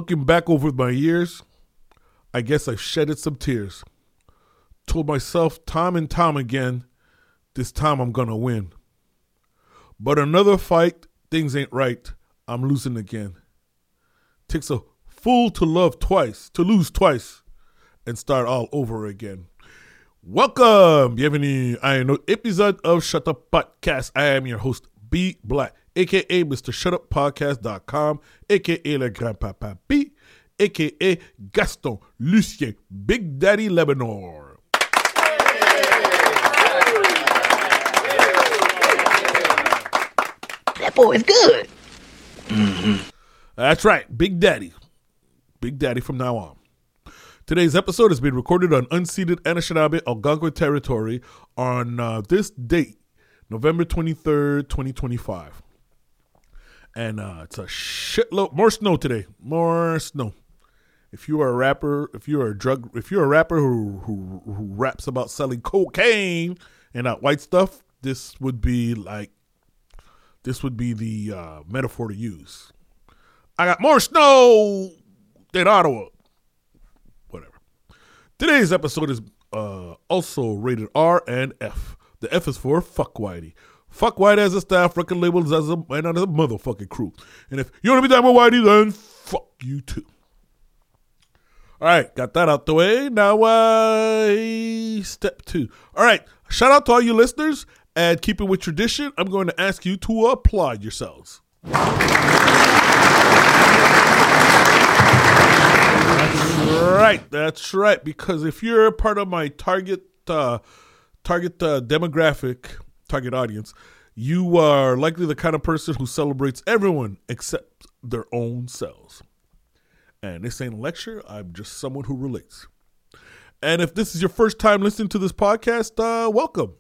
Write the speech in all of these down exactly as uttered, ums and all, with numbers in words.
Looking back over my years, I guess I've shedded some tears. Told myself time and time again, this time I'm gonna win. But another fight, things ain't right. I'm losing again. Takes a fool to love twice, to lose twice, and start all over again. Welcome, bienvenue à un autre épisode of Shut Up Podcast. I am your host, B Black, aka Mister Shut Up Podcast dot com, aka Le Grand-Papa B, aka Gaston Lucien, Big Daddy Lebanon. That boy is good. Mm-hmm. That's right, Big Daddy. Big Daddy from now on. Today's episode has been recorded on unceded Anishinaabe Algonquin territory on uh, this date, November twenty-third, twenty twenty-five. And uh, it's a shitload, more snow today, more snow. If you are a rapper, if you are a drug, if you're a rapper who, who, who raps about selling cocaine and that white stuff, this would be like, this would be the uh, metaphor to use. I got more snow than Ottawa. Whatever. Today's episode is uh, also rated R and F. The F is for Fuck Whitey. Fuck Whitey as a staff, record labels as a, and as a motherfucking crew. And if you want to be down with Whitey, then fuck you too. All right, got that out the way. Now, uh, step two. All right, shout out to all you listeners. And keeping with tradition, I'm going to ask you to applaud yourselves. That's right. That's right. Because if you're part of my target uh, target uh, demographic, target audience, you are likely the kind of person who celebrates everyone except their own selves. And this ain't a lecture. I'm just someone who relates. And if this is your first time listening to this podcast, uh, welcome.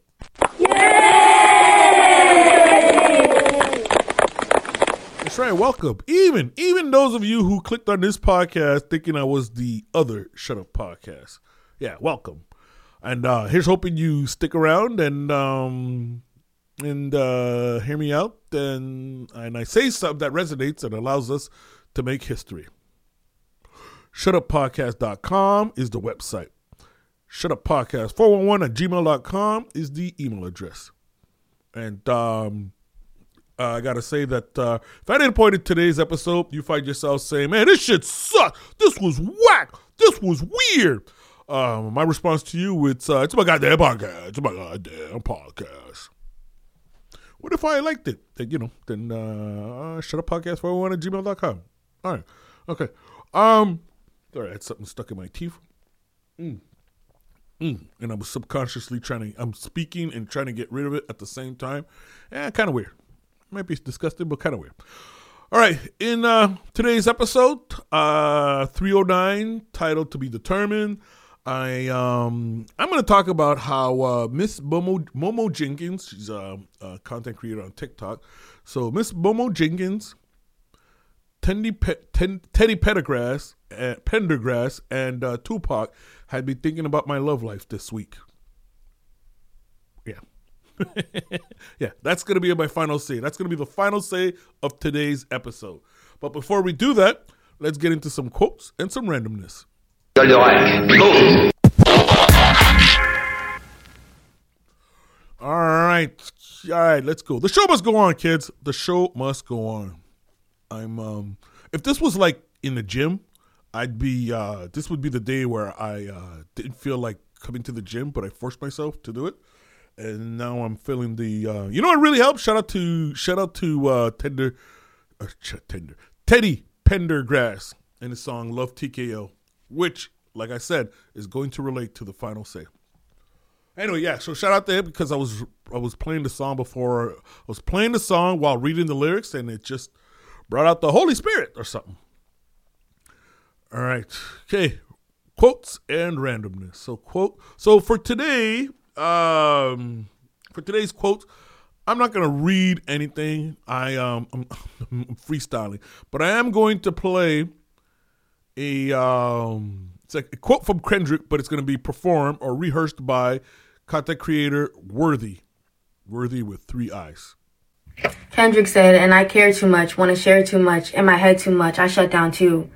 That's right, welcome. Even even those of you who clicked on this podcast thinking I was the other Shut Up Podcast. Yeah, welcome. And uh, here's hoping you stick around and um, and uh, hear me out. And, and I say something that resonates and allows us to make history. shut up podcast dot com is the website. shutuppodcast four one one at gmail dot com is the email address. And um, uh, I got to say that uh, if I didn't point in today's episode, you find yourself saying, man, this shit sucks. This was whack. This was weird. Um, my response to you, it's, uh, it's my goddamn podcast. It's my goddamn podcast. What if I liked it? Then, you know, then uh, shutuppodcast four one one at gmail dot com. All right. Okay. Um, sorry, I had something stuck in my teeth. Mm. Mm. And I was subconsciously trying to, I'm speaking and trying to get rid of it at the same time. Eh, kind of weird. Might be disgusting, but kind of weird. All right. In uh, today's episode, uh, three oh nine, titled To Be Determined, I, um, I'm going to talk about how uh, Miss Momo, Momo Jenkins, she's a, a content creator on TikTok. So Miss Momo Jenkins, Teddy, Pe- Ten- Teddy Pendergrass, uh, Pendergrass and uh, Tupac had been thinking about my love life this week. Yeah. Yeah, that's going to be my final say. That's going to be the final say of today's episode. But before we do that, let's get into some quotes and some randomness. All right. All right, let's go. The show must go on, kids. The show must go on. I'm um if this was like in the gym, I'd be uh this would be the day where I uh didn't feel like coming to the gym, but I forced myself to do it. And now I'm feeling the uh you know what really helps? Shout out to shout out to uh Tender uh, Tender Teddy Pendergrass and his song Love T K O, which, like I said, is going to relate to the final say. Anyway, yeah, so shout out to him because I was I was playing the song before I was playing the song while reading the lyrics, and it just brought out the Holy Spirit or something. All right. Okay. Quotes and randomness. So quote. So for today, um, for today's quotes, I'm not going to read anything. I um, I'm, I'm freestyling, but I am going to play a um, it's like a quote from Kendrick, but it's going to be performed or rehearsed by content creator Worthy, Worthy with three eyes. Kendrick said, and I care too much, want to share too much, in my head too much, I shut down too.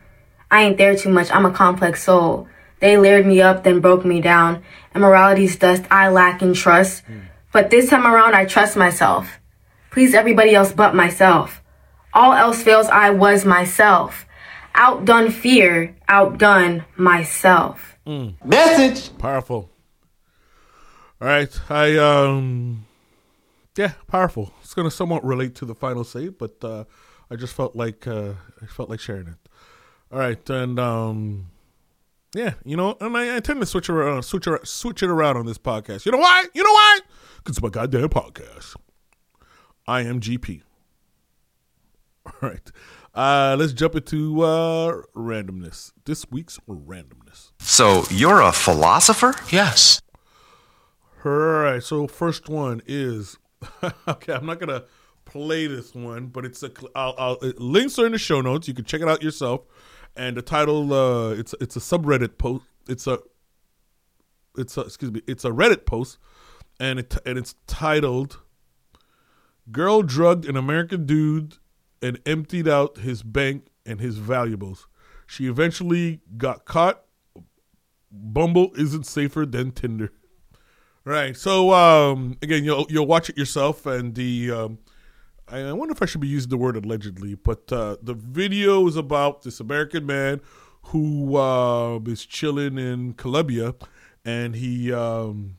I ain't there too much, I'm a complex soul. They layered me up, then broke me down. Immorality's dust, I lack in trust. Mm. But this time around, I trust myself. Please everybody else but myself. All else fails, I was myself. Outdone fear, outdone myself. Mm. Message. Powerful. All right, I, um, yeah, powerful. It's going to somewhat relate to the final say, but uh, I just felt like, uh, I felt like sharing it. All right, and, um, yeah, you know, and I, I tend to switch around, switch, around, switch it around on this podcast. You know why? You know why? Because it's my goddamn podcast. I am G P. All right. Uh, let's jump into uh, randomness. This week's randomness. So you're a philosopher? Yes. All right. So first one is, okay, I'm not going to play this one, but it's a, I'll, I'll, links are in the show notes. You can check it out yourself. And the title, uh, it's it's a subreddit post. It's a, it's a, excuse me, it's a Reddit post, and it and it's titled, "Girl drugged an American dude and emptied out his bank and his valuables. She eventually got caught. Bumble isn't safer than Tinder." Right. So um, again, you'll you'll watch it yourself, and the um, I wonder if I should be using the word allegedly, but uh, the video is about this American man who uh, is chilling in Colombia, and he um,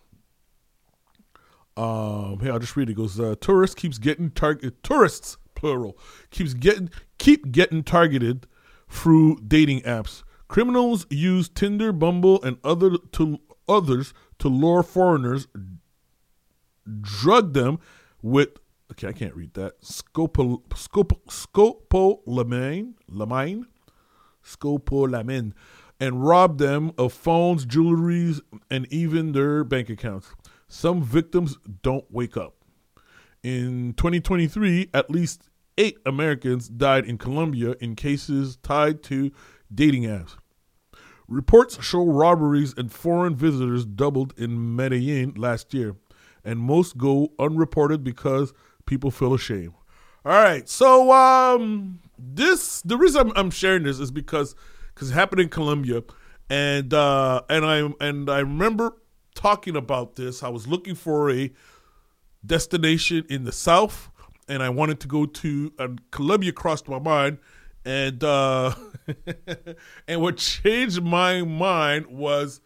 um, hey, I'll just read it. It goes, uh, tourists keeps getting target tourists plural keeps getting keep getting targeted through dating apps. Criminals use Tinder, Bumble, and other to others to lure foreigners, drug them with okay, I can't read that scopol scop scopolamine lamine scopolamine and rob them of phones, jewelries, and even their bank accounts. Some victims don't wake up. In twenty twenty-three, at least eight Americans died in Colombia in cases tied to dating apps. Reports show robberies and foreign visitors doubled in Medellin last year, and most go unreported because people feel ashamed. All right, so um, this the reason I'm, I'm sharing this is because because it happened in Colombia, and uh, and I and I remember talking about this. I was looking for a destination in the South, and I wanted to go to and Colombia crossed my mind, and uh, and what changed my mind was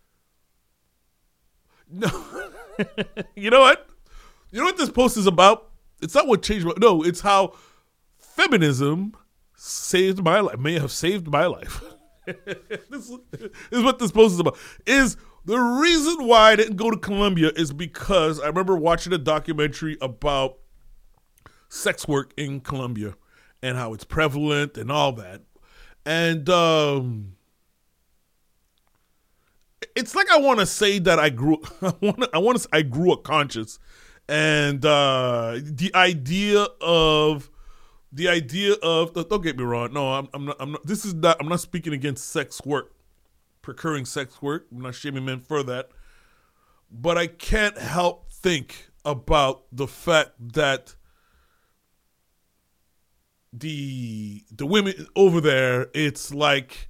no, you know what, you know what this post is about. It's not what changed my no. It's how feminism saved my life. May have saved my life. This is what this post is about. Is the reason why I didn't go to Colombia is because I remember watching a documentary about sex work in Colombia and how it's prevalent and all that. And um, it's like I want to say that I grew. I want. I want to. I grew up conscious, and uh, the idea of the idea of don't get me wrong. No, I'm. I'm not. I'm not. This is not. I'm not speaking against sex work. Procuring sex work. I'm not shaming men for that. But I can't help think about the fact that the the women over there, it's like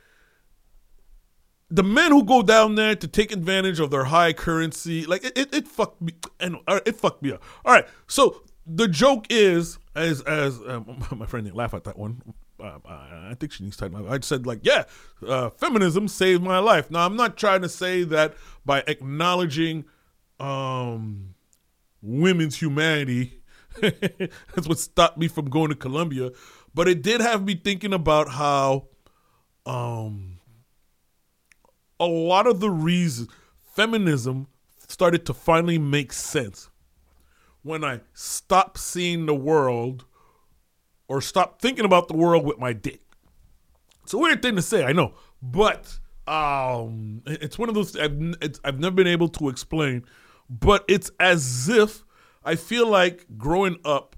the men who go down there to take advantage of their high currency, like it, it, it fucked me and uh, it fucked me up. All right, so the joke is, as as um, my friend didn't laugh at that one. Uh, I think she needs to tighten my. I said like, yeah, uh, feminism saved my life. Now I'm not trying to say that by acknowledging um, women's humanity, that's what stopped me from going to Colombia. But it did have me thinking about how um, a lot of the reasons feminism started to finally make sense when I stopped seeing the world or stop thinking about the world with my dick. It's a weird thing to say, I know, but um, it's one of those I've, it's, I've never been able to explain, but it's as if I feel like growing up,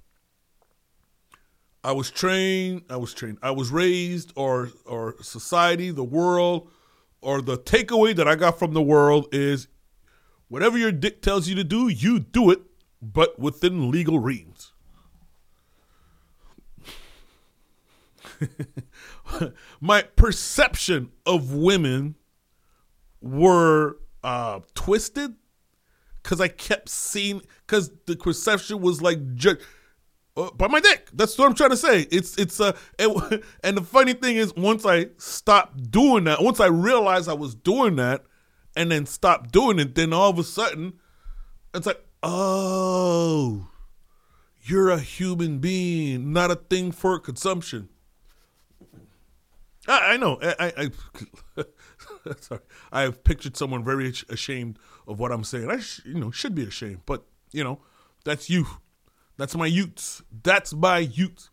I was trained, I was trained, I was raised, or or society, the world, or the takeaway that I got from the world is whatever your dick tells you to do, you do it, but within legal reams. my perception of women were uh, twisted because I kept seeing, because the perception was like ju- uh, by my dick. That's what I'm trying to say. It's it's uh, it, and the funny thing is, once I stopped doing that, once I realized I was doing that, and then stopped doing it, then all of a sudden, it's like, oh, you're a human being, not a thing for consumption. I, I know. I, I, I sorry. I have pictured someone very ashamed of what I'm saying. I, sh- you know, should be ashamed, but you know, that's you. That's my youths. That's my youth.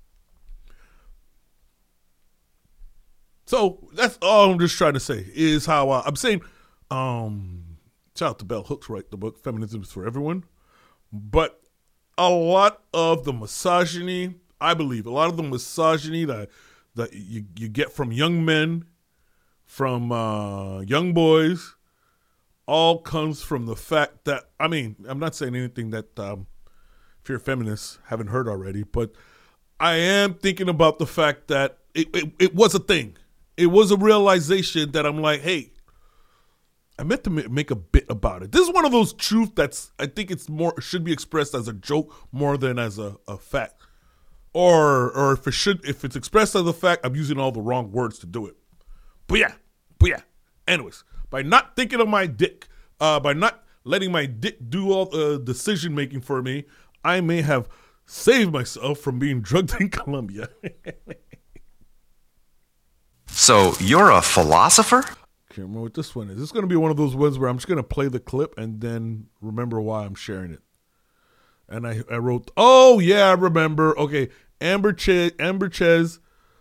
So that's all I'm just trying to say is how uh, I'm saying. Um, shout out to Bell Hooks, right? The book "Feminism is for Everyone," but a lot of the misogyny, I believe, a lot of the misogyny that that you you get from young men, from uh, young boys, all comes from the fact that, I mean, I'm not saying anything that um, if you're a feminist haven't heard already, but I am thinking about the fact that it, it, it was a thing. It was a realization that I'm like, hey, I meant to make a bit about it. This is one of those truths that's, I think it's more, should be expressed as a joke more than as a, a fact. Or or if it should, if it's expressed as a fact, I'm using all the wrong words to do it. But yeah, but yeah. Anyways, by not thinking of my dick, uh, by not letting my dick do all the decision making for me, I may have saved myself from being drugged in Colombia. So you're a philosopher? Can't remember what this one is. This is going to be one of those ones where I'm just going to play the clip and then remember why I'm sharing it. And I, I wrote, oh yeah, I remember. Okay, Amber Ches, Amber Ches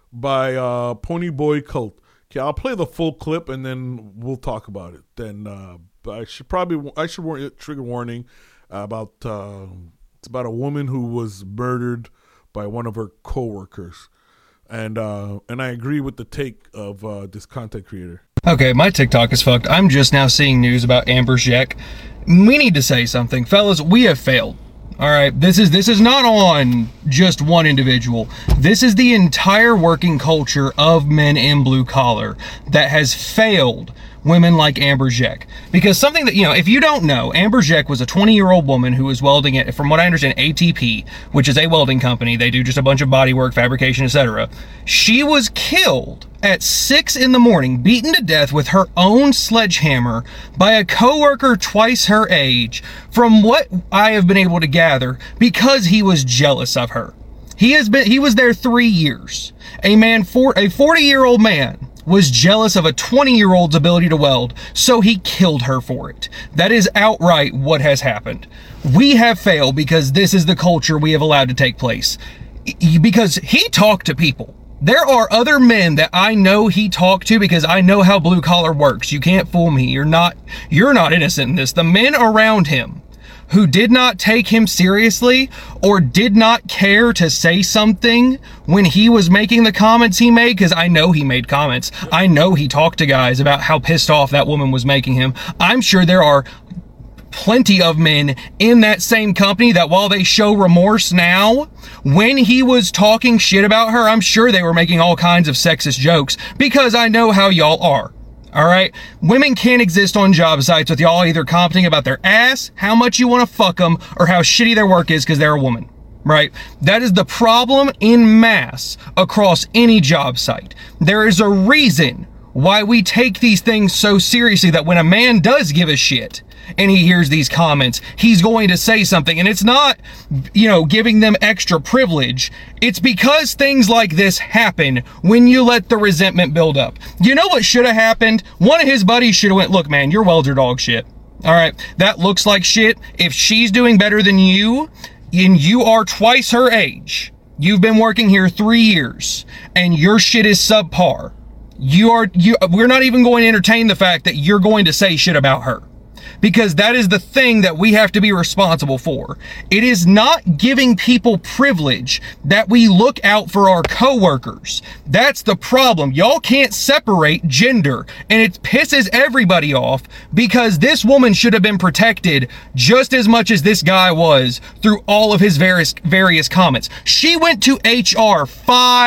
by uh, Pony Boy Cult. Okay, I'll play the full clip and then we'll talk about it. Then uh, I should probably I should warn trigger warning about uh, it's about a woman who was murdered by one of her coworkers, and uh, and I agree with the take of uh, this content creator. Okay, my TikTok is fucked. I'm just now seeing news about Amber Zek. We need to say something, fellas. We have failed. All right, this is this is not on just one individual. This is the entire working culture of men in blue collar that has failed women like Amber Zek. Because something that, you know, if you don't know, Amber Zek was a twenty-year-old woman who was welding at, from what I understand, A T P, which is a welding company. They do just a bunch of body work, fabrication, et cetera. She was killed at six in the morning, beaten to death with her own sledgehammer by a coworker twice her age, from what I have been able to gather, because he was jealous of her. He has been, he was there three years. A man, for a forty-year-old man was jealous of a twenty-year-old's ability to weld, so he killed her for it. That is outright what has happened. We have failed because this is the culture we have allowed to take place. Because he talked to people. There are other men that I know he talked to because I know how blue collar works. You can't fool me. You're not, you're not innocent in this. The men around him who did not take him seriously or did not care to say something when he was making the comments he made, because I know he made comments. I know he talked to guys about how pissed off that woman was making him. I'm sure there are plenty of men in that same company that while they show remorse now, when he was talking shit about her, I'm sure they were making all kinds of sexist jokes, because I know how y'all are. All right, women can't exist on job sites with y'all either commenting about their ass, how much you want to fuck them, or how shitty their work is because they're a woman, right? That is the problem in mass across any job site. There is a reason why we take these things so seriously that when a man does give a shit and he hears these comments, he's going to say something. And it's not, you know, giving them extra privilege. It's because things like this happen when you let the resentment build up. You know what should have happened? One of his buddies should have went, look, man, you're welder dog shit. All right, that looks like shit. If she's doing better than you, and you are twice her age, you've been working here three years, and your shit is subpar, you are, you, we're not even going to entertain the fact that you're going to say shit about her. Because that is the thing that we have to be responsible for. It is not giving people privilege that we look out for our coworkers. That's the problem. Y'all can't separate gender, and it pisses everybody off because this woman should have been protected just as much as this guy was through all of his various various comments. She went to H R five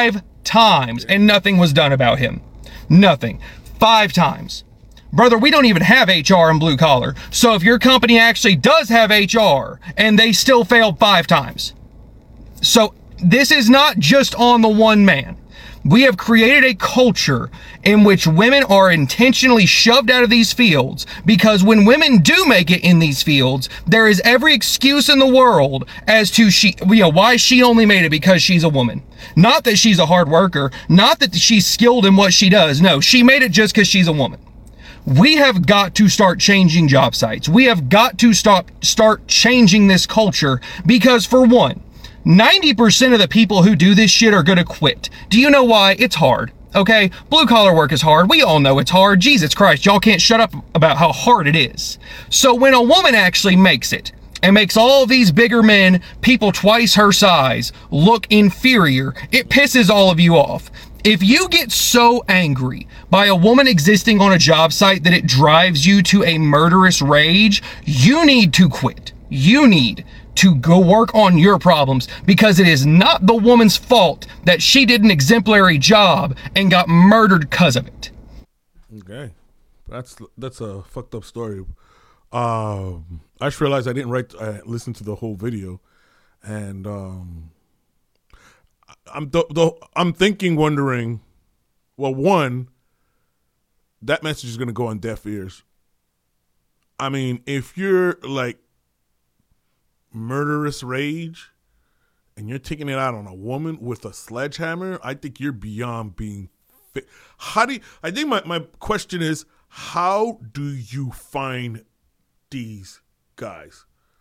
times, and nothing was done about him. Nothing. Five times. Brother, we don't even have H R in blue collar. So if your company actually does have H R and they still failed five times. So this is not just on the one man. We have created a culture in which women are intentionally shoved out of these fields, because when women do make it in these fields, there is every excuse in the world as to she, you know, why she only made it because she's a woman. Not that she's a hard worker, not that she's skilled in what she does. No, she made it just because she's a woman. We have got to start changing job sites. We have got to stop, start changing this culture, because for one, ninety percent of the people who do this shit are gonna quit. Do you know why? It's hard, okay? Blue collar work is hard. We all know it's hard. Jesus Christ, y'all can't shut up about how hard it is. So when a woman actually makes it and makes all these bigger men, people twice her size, look inferior, it pisses all of you off. If you get so angry by a woman existing on a job site that it drives you to a murderous rage, you need to quit. You need to go work on your problems, because it is not the woman's fault that she did an exemplary job and got murdered because of it. Okay. That's that's a fucked up story. Um, I just realized I didn't write, I listened to the whole video, and um, I'm the, the, I'm thinking, wondering, well, one, that message is going to go on deaf ears. I mean, if you're like murderous rage and you're taking it out on a woman with a sledgehammer, I think you're beyond being fit. How do you, I think my, my question is, how do you find these guys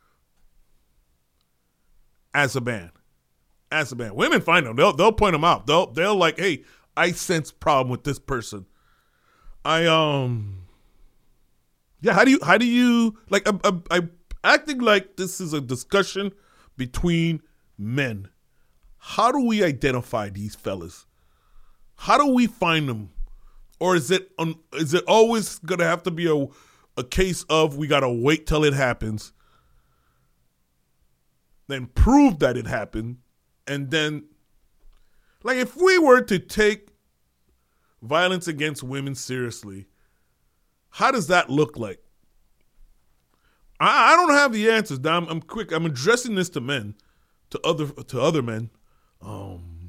as a man? As a man, women find them. They'll they'll point them out. They'll they'll like, hey, I sense problem with this person. I um, yeah. How do you how do you like? I, I, I acting like this is a discussion between men. How do we identify these fellas? How do we find them? Or is it um, is it always gonna have to be a a case of we gotta wait till it happens, then prove that it happened, and then, like, if we were to take violence against women seriously, how does that look like? I, I don't have the answers. Now I'm, I'm quick. I'm addressing this to men, to other to other men. Um,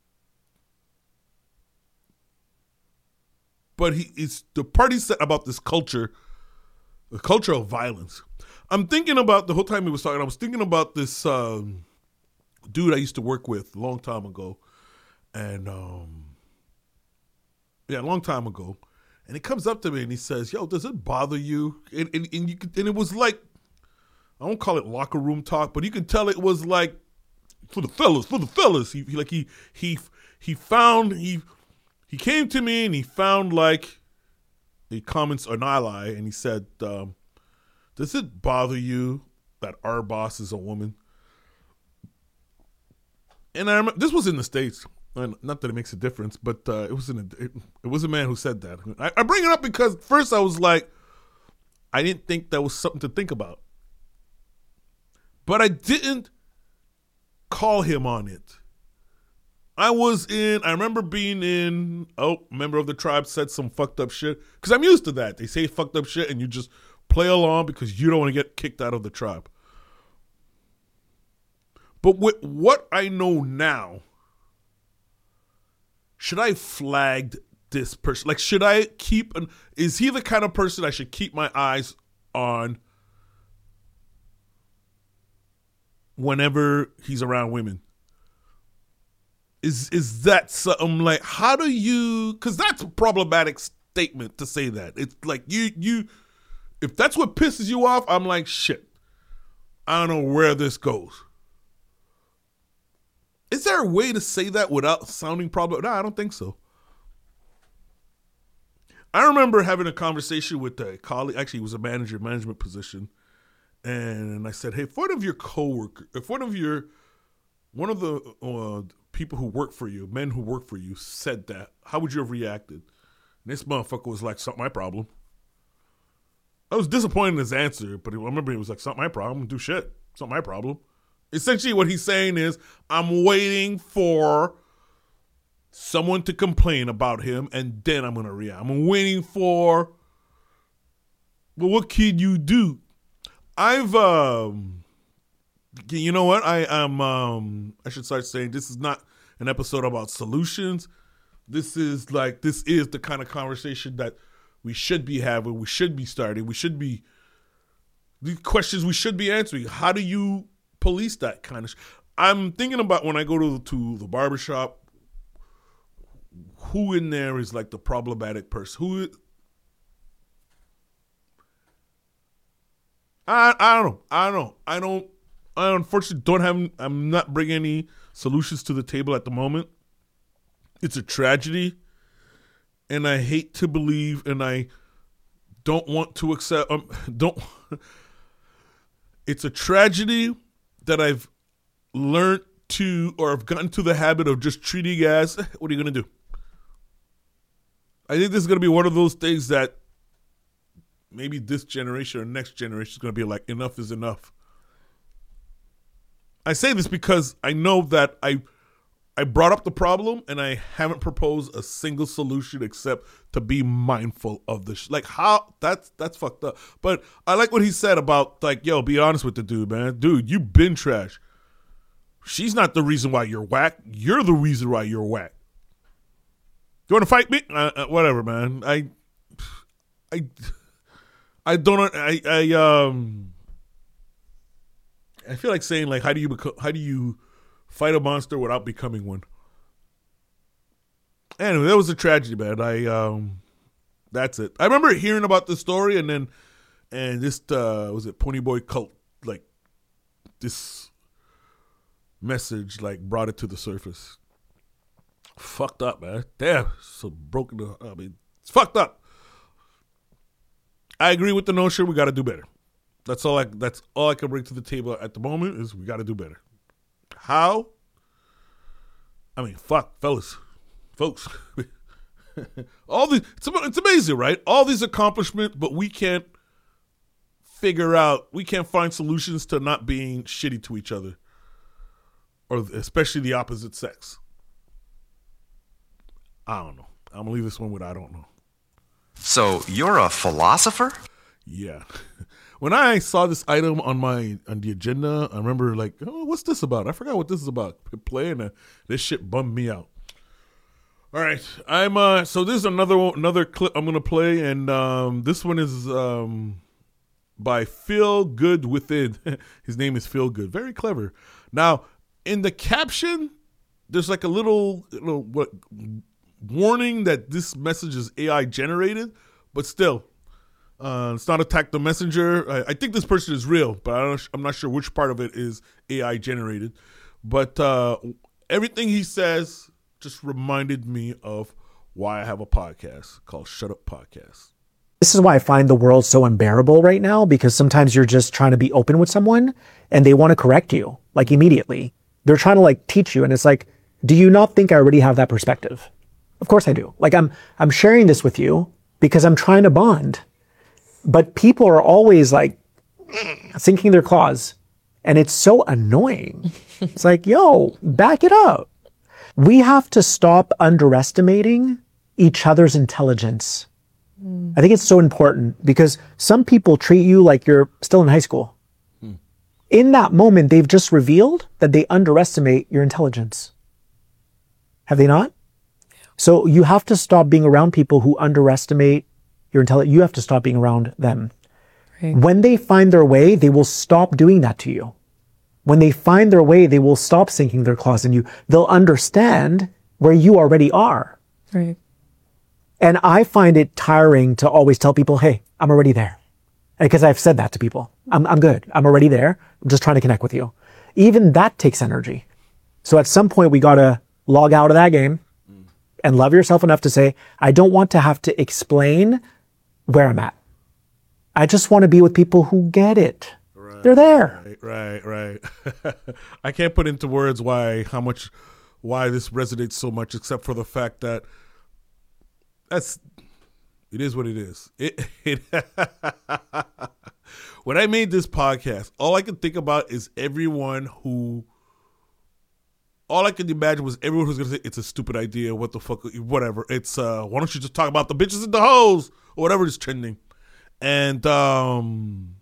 but he it's the part he said about this culture, the culture of violence. I'm thinking about the whole time he was talking. I was thinking about this um, dude I used to work with a long time ago, and um, yeah, a long time ago. And he comes up to me and he says, "Yo, does it bother you?" And and, and you could, and it was like, I won't call it locker room talk, but you can tell it was like for the fellas, for the fellas. He, he like he he he found he he came to me and he found like he comments an ally, and he said, um, "Does it bother you that our boss is a woman?" And I remember, this was in the States. Not that it makes a difference, but uh, it was in a, it, it was a man who said that. I, I bring it up because first I was like, I didn't think that was something to think about, but I didn't call him on it. I was in. I remember being in. Oh, member of the tribe said some fucked up shit, because I'm used to that. They say fucked up shit, and you just play along because you don't want to get kicked out of the tribe. But with what I know now, should I flag this person? Like, should I keep an, is he the kind of person I should keep my eyes on whenever he's around women? Is is that something like, how do you, because that's a problematic statement to say that. It's like, you, you, if that's what pisses you off, I'm like, shit, I don't know where this goes. Is there a way to say that without sounding problematic? No, I don't think so. I remember having a conversation with a colleague. Actually, it was a manager, management position. And I said, hey, if one of your coworkers, if one of your, one of the uh, people who work for you, men who work for you, said that, how would you have reacted? And this motherfucker was like, it's not my problem. I was disappointed in his answer, but I remember he was like, it's not my problem. Do shit. It's not my problem. Essentially what he's saying is, I'm waiting for someone to complain about him, and then I'm gonna react. I'm waiting for. Well, what can you do? I've um, you know what? I am um, I should start saying this is not an episode about solutions. This is like this is the kind of conversation that we should be having. We should be starting. We should be the questions we should be answering. How do you police that kind of? Sh- I'm thinking about when I go to to the barbershop. Who in there is like the problematic person? Who? I I don't know. I don't know. I don't. I unfortunately don't have. I'm not bringing any solutions to the table at the moment. It's a tragedy, and I hate to believe, and I don't want to accept. Um, don't. It's a tragedy that I've learned to, or I've gotten to the habit of just treating as, what are you going to do? I think this is going to be one of those things that maybe this generation or next generation is going to be like, enough is enough. I say this because I know that I I brought up the problem and I haven't proposed a single solution except to be mindful of this. Like how that's that's fucked up. But I like what he said about like, yo, be honest with the dude, man. Dude, you been trash. She's not the reason why you're whack. You're the reason why you're whack. You want to fight me? Uh, uh, whatever, man. I, I, I don't. I, I, um, I feel like saying like, how do you become? How do you fight a monster without becoming one? Anyway, that was a tragedy, man. I, um, that's it. I remember hearing about the story, and then, and this uh, was it Ponyboy Cult, like this message, like brought it to the surface. Fucked up, man. Damn, so broken. I mean, it's fucked up. I agree with the notion we got to do better. That's all I. That's all I can bring to the table at the moment is we got to do better. How? I mean, fuck, fellas, folks. All these. It's, it's amazing, right? All these accomplishments, but we can't figure out. We can't find solutions to not being shitty to each other, or especially the opposite sex. I don't know. I'm going to leave this one with I don't know. So you're a philosopher? Yeah. When I saw this item on my on the agenda, I remember like, oh, what's this about? I forgot what this is about. Playing uh, this shit bummed me out. All right. I'm uh so this is another another clip I'm going to play, and um this one is um by Feel Good Within. His name is Feel Good. Very clever. Now, in the caption, there's like a little, little what warning that this message is A I generated, but still, uh, it's not attack the messenger. I, I think this person is real, but I don't, I'm not sure which part of it is A I generated. But uh, everything he says just reminded me of why I have a podcast called Shut Up Podcast. This is why I find the world so unbearable right now, because sometimes you're just trying to be open with someone and they want to correct you, like immediately. They're trying to like teach you, and it's like, do you not think I already have that perspective? Of course I do. Like I'm, I'm sharing this with you because I'm trying to bond, but people are always like sinking their claws, and it's so annoying. It's like, yo, back it up. We have to stop underestimating each other's intelligence. Mm. I think it's so important because some people treat you like you're still in high school. Mm. In that moment, they've just revealed that they underestimate your intelligence. Have they not? So you have to stop being around people who underestimate your intelligence. You have to stop being around them. Right. When they find their way, they will stop doing that to you. When they find their way, they will stop sinking their claws in you. They'll understand where you already are. Right. And I find it tiring to always tell people, hey, I'm already there. Because I've said that to people. I'm, I'm good. I'm already there. I'm just trying to connect with you. Even that takes energy. So at some point, we got to log out of that game and love yourself enough to say, I don't want to have to explain where I'm at. I just want to be with people who get it. Right, They're there. Right, right, right. I can't put into words why, how much, why this resonates so much, except for the fact that that's, it is what it is. It, it when I made this podcast, all I could think about is everyone who all I could imagine was everyone was gonna say it's a stupid idea. What the fuck? Whatever. It's uh, why don't you just talk about the bitches and the hoes or whatever is trending? And um,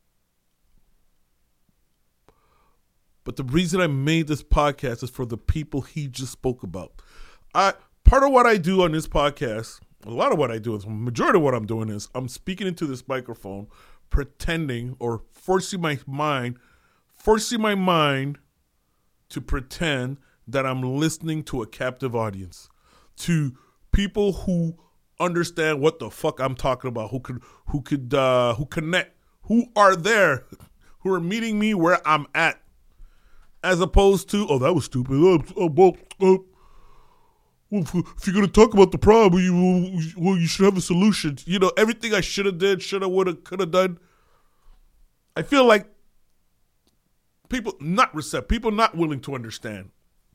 but the reason I made this podcast is for the people he just spoke about. I part of what I do on this podcast, a lot of what I do is, majority of what I'm doing is I'm speaking into this microphone, pretending or forcing my mind, forcing my mind to pretend that I'm listening to a captive audience, to people who understand what the fuck I'm talking about, who could, who could, uh, who connect, who are there, who are meeting me where I'm at, as opposed to, oh, that was stupid. Oh, oh, well, oh. Well, if you're gonna talk about the problem, you well, you should have a solution. You know, everything I should have did, should have, would have, could have done. I feel like people not receptive, people not willing to understand.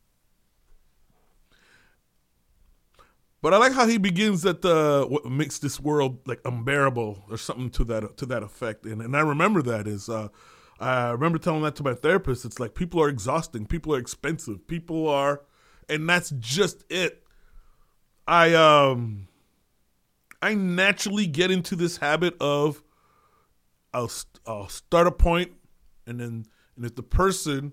But I like how he begins at the what makes this world like unbearable or something to that to that effect. And and I remember that is uh, I remember telling that to my therapist. It's like people are exhausting, people are expensive, people are, and that's just it. I um I naturally get into this habit of I'll I'll start a point, and then and if the person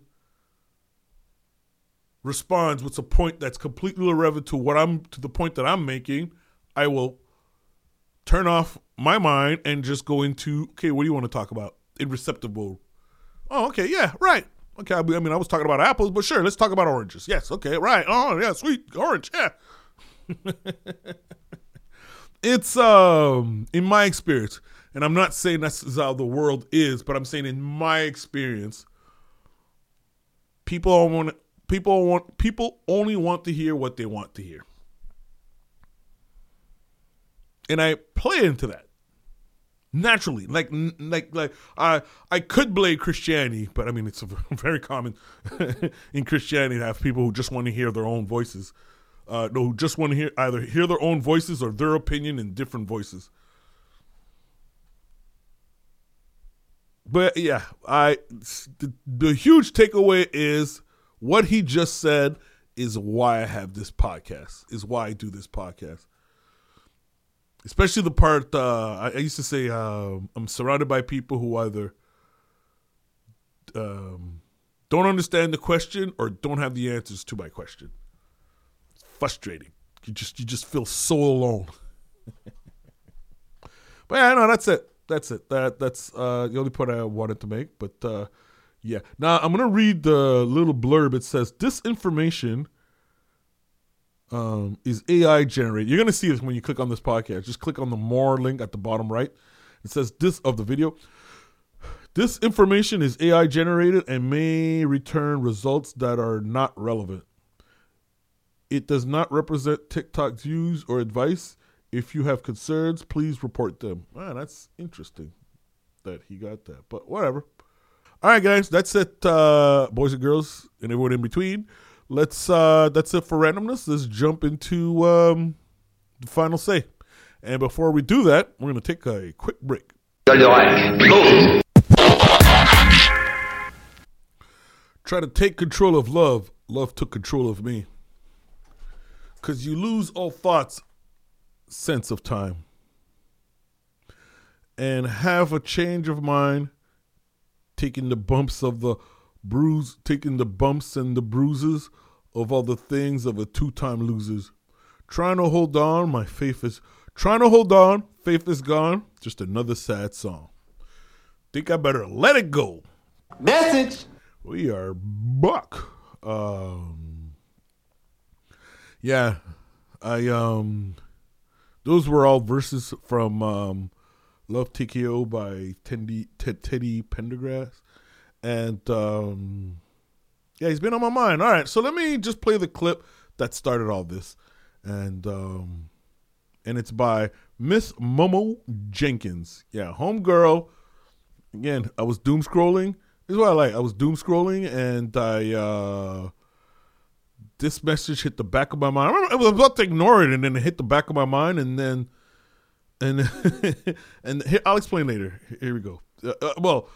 responds with a point that's completely irrelevant to what I'm to the point that I'm making, I will turn off my mind and just go into, okay, what do you want to talk about in receptive mode? Oh, okay, yeah, right. Okay, I mean, I was talking about apples, but sure, let's talk about oranges. Yes, okay, right. Oh, yeah, sweet orange, yeah. It's um in my experience, and I'm not saying that's how the world is, but I'm saying in my experience, people want people want people only want to hear what they want to hear, and I play into that naturally. Like like like I I could blame Christianity, but I mean it's a very common in Christianity to have people who just want to hear their own voices. Uh, no, who just want to hear either hear their own voices or their opinion in different voices. But yeah, I the, the huge takeaway is what he just said is why I have this podcast, is why I do this podcast. Especially the part uh, I, I used to say uh, I'm surrounded by people who either um, don't understand the question or don't have the answers to my question. Frustrating. You just you just feel so alone. But yeah, no, that's it. That's it. That that's uh, the only point I wanted to make. But uh, yeah, now I'm gonna read the little blurb. It says this information um, is A I generated. You're gonna see this when you click on this podcast. Just click on the more link at the bottom right. It says this of the video. This information is A I generated and may return results that are not relevant. It does not represent TikTok's views or advice. If you have concerns, please report them. Wow, that's interesting that he got that, but whatever. All right, guys, that's it, uh, boys and girls and everyone in between. Let's. Uh, that's it for randomness. Let's jump into um, the final say. And before we do that, we're going to take a quick break. Go. Try to take control of love. Love took control of me. Because you lose all thoughts, sense of time. And have a change of mind, taking the bumps of the bruise, taking the bumps and the bruises of all the things of a two-time losers. Trying to hold on, my faith is, trying to hold on, faith is gone, just another sad song. Think I better let it go. Message. We are back. Um... Yeah, I um, those were all verses from um, "Love T K O" by Teddy, Teddy Pendergrass, and um, yeah, he's been on my mind. All right, so let me just play the clip that started all this, and um, and it's by Miss Momo Jenkins. Yeah, homegirl. Again, I was doom scrolling. This is what I like. I was doom scrolling, and I. Uh, This message hit the back of my mind. I remember I was about to ignore it, and then it hit the back of my mind, and then, and and here, I'll explain later. Here we go. Uh, uh, well,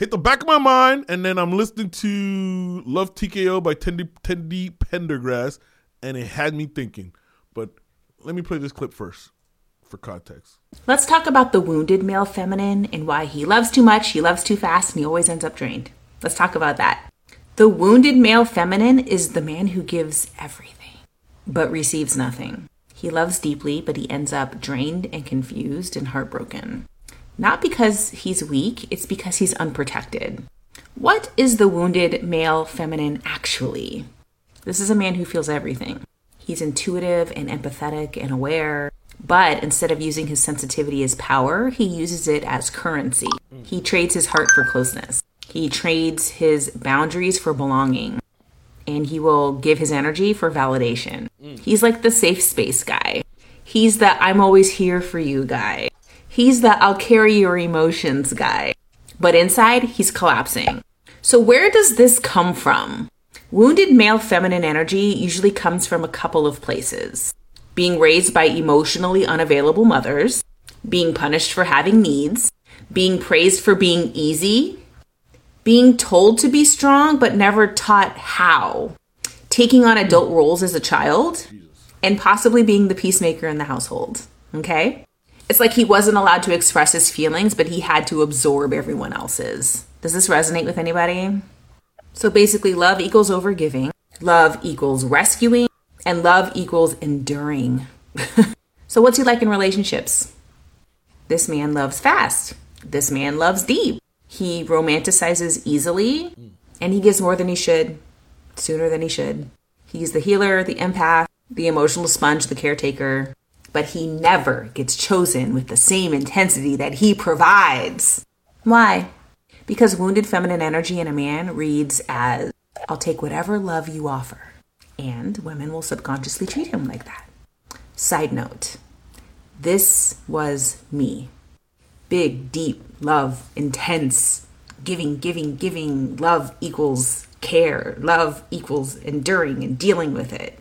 hit the back of my mind, and then I'm listening to Love T K O by Teddy, Teddy Pendergrass, and it had me thinking. But let me play this clip first for context. Let's talk about the wounded male feminine and why he loves too much, he loves too fast, and he always ends up drained. Let's talk about that. The wounded male feminine is the man who gives everything, but receives nothing. He loves deeply, but he ends up drained and confused and heartbroken. Not because he's weak, it's because he's unprotected. What is the wounded male feminine actually? This is a man who feels everything. He's intuitive and empathetic and aware, but instead of using his sensitivity as power, he uses it as currency. He trades his heart for closeness. He trades his boundaries for belonging. And he will give his energy for validation. He's like the safe space guy. He's the I'm always here for you guy. He's the I'll carry your emotions guy. But inside, he's collapsing. So where does this come from? Wounded male feminine energy usually comes from a couple of places. Being raised by emotionally unavailable mothers, being punished for having needs, being praised for being easy, being told to be strong but never taught how, taking on adult roles as a child, and possibly being the peacemaker in the household, okay? It's like he wasn't allowed to express his feelings, but he had to absorb everyone else's. Does this resonate with anybody? So basically, love equals overgiving, love equals rescuing, and love equals enduring. So what's he like in relationships? This man loves fast. This man loves deep. He romanticizes easily, and he gives more than he should, sooner than he should. He's the healer, the empath, the emotional sponge, the caretaker, but he never gets chosen with the same intensity that he provides. Why? Because wounded feminine energy in a man reads as, I'll take whatever love you offer. And women will subconsciously treat him like that. Side note, this was me. Big, deep love, intense, giving, giving, giving. Love equals care. Love equals enduring and dealing with it.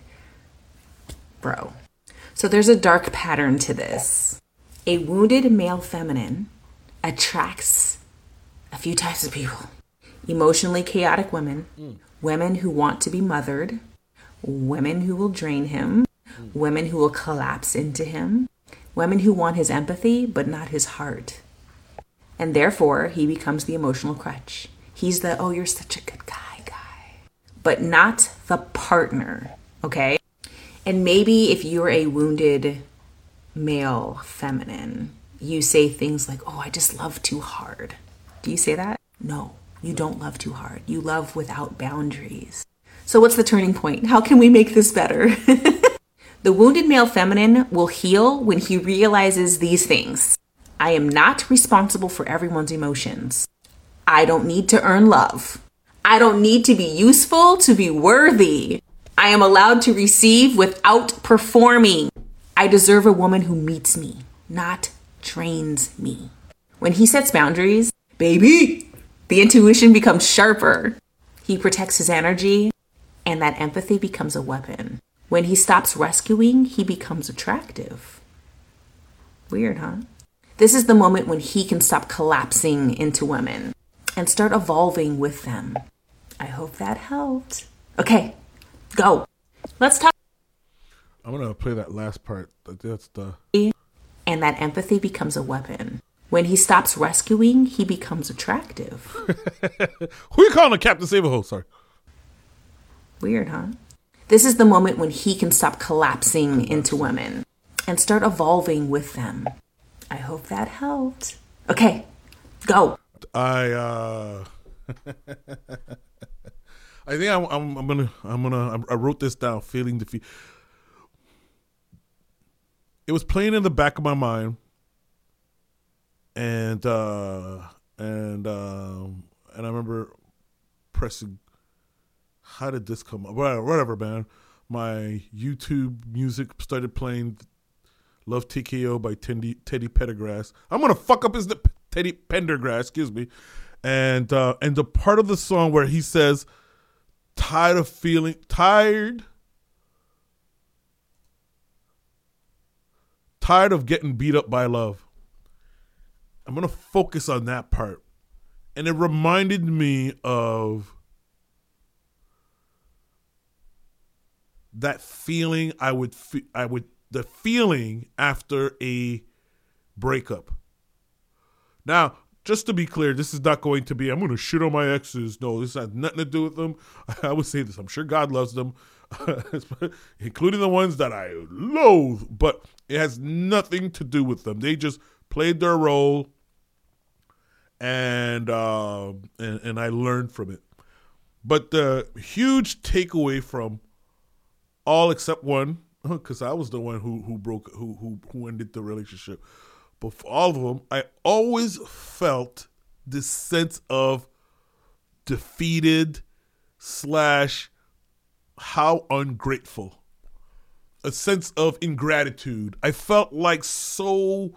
Bro. So there's a dark pattern to this. A wounded male feminine attracts a few types of people. Emotionally chaotic women, mm. women who want to be mothered, women who will drain him, mm. women who will collapse into him, women who want his empathy but not his heart. And therefore, he becomes the emotional crutch. He's the, oh, you're such a good guy, guy. But not the partner, okay? And maybe if you're a wounded male feminine, you say things like, oh, I just love too hard. Do you say that? No, you don't love too hard. You love without boundaries. So what's the turning point? How can we make this better? The wounded male feminine will heal when he realizes these things. I am not responsible for everyone's emotions. I don't need to earn love. I don't need to be useful to be worthy. I am allowed to receive without performing. I deserve a woman who meets me, not trains me. When he sets boundaries, baby, the intuition becomes sharper. He protects his energy, and that empathy becomes a weapon. When he stops rescuing, he becomes attractive. Weird, huh? This is the moment when he can stop collapsing into women and start evolving with them. I hope that helped. Okay, go. Let's talk. I'm going to play that last part. That's the... And that empathy becomes a weapon. When he stops rescuing, he becomes attractive. Who you calling a Captain Save-A-Ho? Sorry. Weird, huh? This is the moment when he can stop collapsing into women and start evolving with them. I hope that helped. Okay, go. I uh I think I'm, I'm I'm gonna I'm gonna I wrote this down. Feeling defeat. It was playing in the back of my mind, and uh and um and I remember pressing. How did this come up? Whatever, whatever, man. My YouTube music started playing Love T K O by Teddy, Teddy Pendergrass. I'm going to fuck up his name. Teddy Pendergrass, excuse me. And uh, and the part of the song where he says, tired of feeling, tired, tired of getting beat up by love. I'm going to focus on that part. And it reminded me of that feeling I would, fe- I would, the feeling after a breakup. Now, just to be clear, this is not going to be, I'm going to shit on my exes. No, this has nothing to do with them. I would say this. I'm sure God loves them, including the ones that I loathe, but it has nothing to do with them. They just played their role, and, uh, and, and I learned from it. But the huge takeaway from all except one, because I was the one who who broke, who who who ended the relationship. But for all of them, I always felt this sense of defeated slash how ungrateful. A sense of ingratitude. I felt like so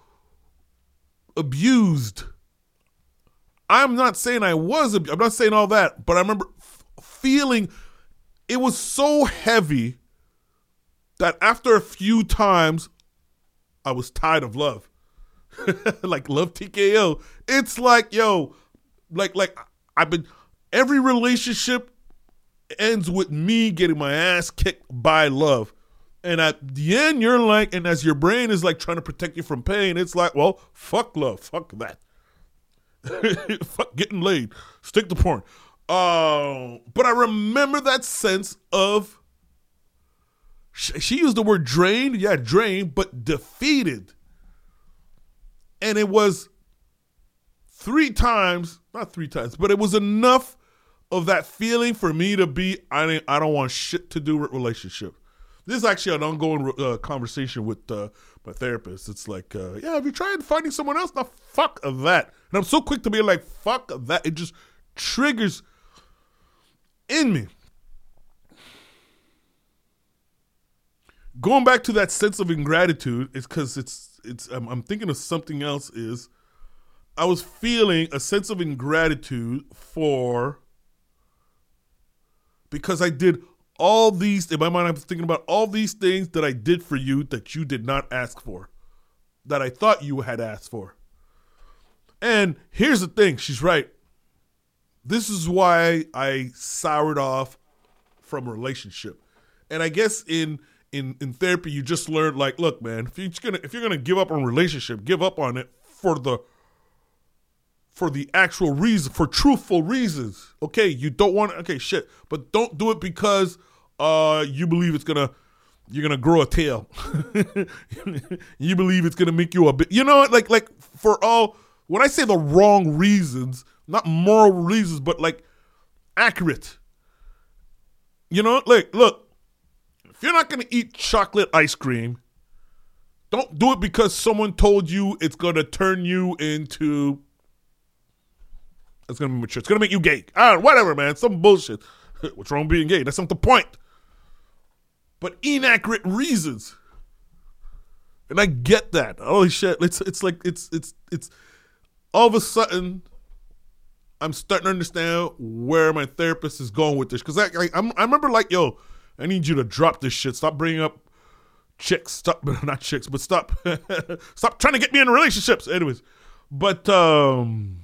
abused. I'm not saying I was abused. I'm not saying all that. But I remember f- feeling it was so heavy that after a few times, I was tired of love. Like love T K O. It's like, yo, like, like I've been, every relationship ends with me getting my ass kicked by love. And at the end, you're like, and as your brain is like trying to protect you from pain, it's like, well, fuck love. Fuck that. Fuck getting laid. Stick to porn. Uh, but I remember that sense of, she used the word drained. Yeah, drained, but defeated. And it was three times, not three times, but it was enough of that feeling for me to be, I didn't, I don't want shit to do with relationship. This is actually an ongoing uh, conversation with uh, my therapist. It's like, uh, yeah, have you tried finding someone else? Now, fuck that. And I'm so quick to be like, fuck that. It just triggers in me. Going back to that sense of ingratitude is because it's, it's. I'm, I'm thinking of something else is I was feeling a sense of ingratitude for, because I did all these, in my mind, I was thinking about all these things that I did for you that you did not ask for, that I thought you had asked for. And here's the thing, she's right. This is why I soured off from a relationship. And I guess in in in therapy, you just learn, like, look, man, if you're gonna if you're gonna give up on a relationship, give up on it for the for the actual reason, for truthful reasons. Okay, you don't want, okay, shit, but don't do it because uh, you believe it's gonna, you're gonna grow a tail. You believe it's gonna make you a bit, you know, like, like for all, when I say the wrong reasons, not moral reasons, but like accurate. You know, like, look, if you're not gonna eat chocolate ice cream, don't do it because someone told you it's gonna turn you into, it's going to be mature. It's going to make you gay. Ah, whatever, man. Some bullshit. What's wrong with being gay? That's not the point. But inaccurate reasons. And I get that. Holy shit. It's it's like, it's, it's, it's, all of a sudden, I'm starting to understand where my therapist is going with this. Because I, I, I'm, I remember like, yo, I need you to drop this shit. Stop bringing up chicks. Stop, not chicks, but stop. Stop trying to get me in relationships. Anyways. But, um...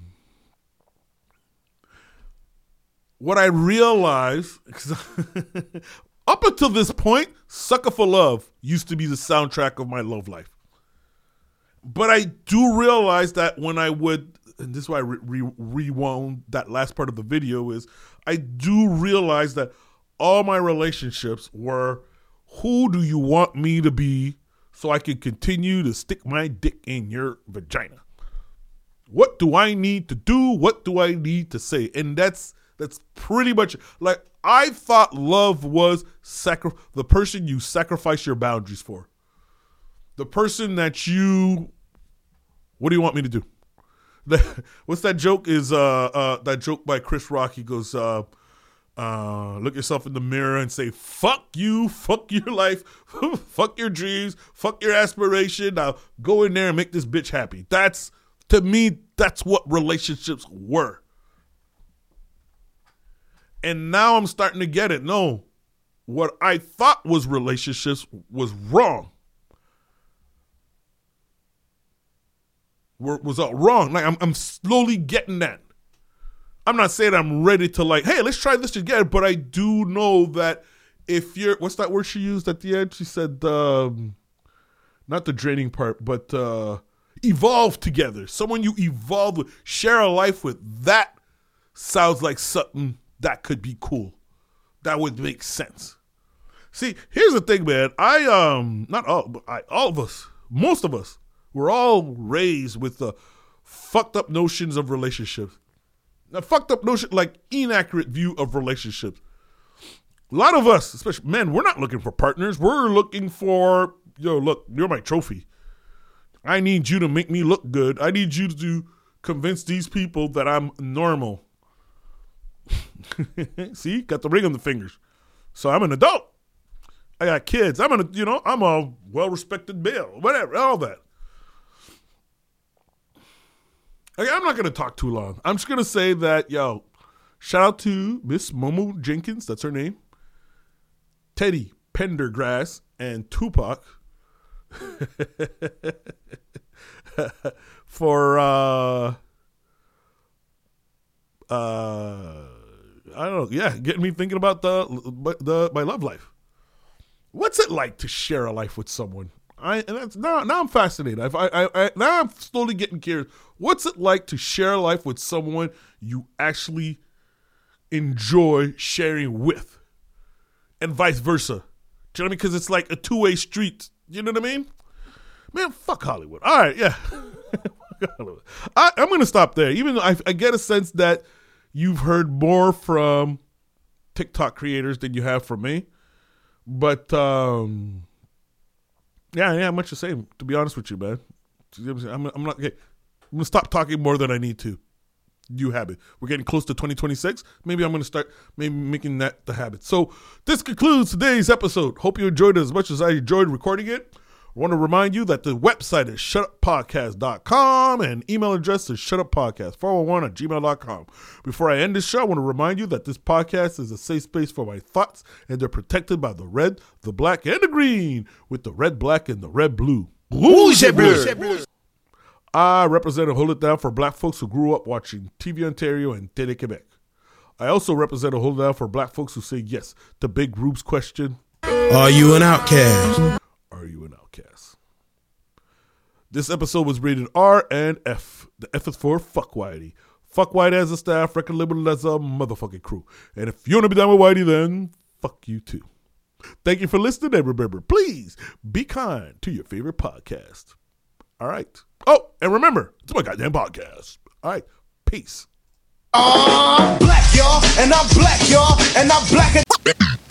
what I realized, up until this point, Sucker for Love used to be the soundtrack of my love life. But I do realize that when I would, and this is why I re- re- rewound that last part of the video, is I do realize that all my relationships were, who do you want me to be so I can continue to stick my dick in your vagina? What do I need to do? What do I need to say? And that's, That's pretty much, like, I thought love was sacri- the person you sacrifice your boundaries for. The person that you, what do you want me to do? The, what's that joke is, uh, uh, that joke by Chris Rock, he goes, uh, uh, look yourself in the mirror and say, fuck you, fuck your life, fuck your dreams, fuck your aspiration, now go in there and make this bitch happy. That's, to me, that's what relationships were. And now I'm starting to get it. No, what I thought was relationships was wrong. Was all wrong. Like I'm, I'm slowly getting that. I'm not saying I'm ready to like, hey, let's try this together. But I do know that if you're, what's that word she used at the end? She said, um, not the draining part, but uh, evolve together. Someone you evolve with, share a life with. That sounds like something that could be cool. That would make sense. See, here's the thing, man. I, um, not all, but I, all of us, most of us, we're all raised with the fucked up notions of relationships. A fucked up notion, like inaccurate view of relationships. A lot of us, especially men, we're not looking for partners. We're looking for, yo, look, you're my trophy. I need you to make me look good. I need you to convince these people that I'm normal. See, got the ring on the fingers. So I'm an adult. I got kids. I'm an, you know, I'm a well-respected male. Whatever, all that. Okay, I'm not going to talk too long. I'm just going to say that, yo, shout out to Miss Momo Jenkins, that's her name, Teddy Pendergrass, and Tupac for, uh, uh, I don't know, yeah, getting me thinking about the, the my love life. What's it like to share a life with someone? I and that's now now I'm fascinated. I, I, I now I'm slowly getting curious. What's it like to share a life with someone you actually enjoy sharing with, and vice versa? Do you know what I mean? Because it's like a two way street. You know what I mean? Man, fuck Hollywood. All right, yeah. I, I'm gonna stop there. Even though I, I get a sense that you've heard more from TikTok creators than you have from me, but. um Yeah, yeah, much the same. To be honest with you, man, I'm, I'm not. Okay, I'm gonna stop talking more than I need to. New habit. We're getting close to twenty twenty-six. Maybe I'm gonna start maybe making that the habit. So this concludes today's episode. Hope you enjoyed it as much as I enjoyed recording it. I want to remind you that the website is shut up podcast dot com and email address is shutuppodcast four one one at gmail dot com. Before I end this show, I want to remind you that this podcast is a safe space for my thoughts, and they're protected by the red, the black, and the green, with the red, black, and the red, blue. Rouge et bleu. I represent and hold it down for black folks who grew up watching T V Ontario and Télé-Québec. I also represent and hold it down for black folks who say yes to Big Rube's question. Are you an outcast? Are you an outcast? This episode was rated R and F. The F is for Fuck Whitey. Fuck Whitey as a staff, record label as a motherfucking crew. And if you want to be down with Whitey, then fuck you too. Thank you for listening, and remember, please be kind to your favorite podcast. All right. Oh, and remember, it's my goddamn podcast. All right. Peace. I'm black, y'all, and I'm black, y'all, and I'm black.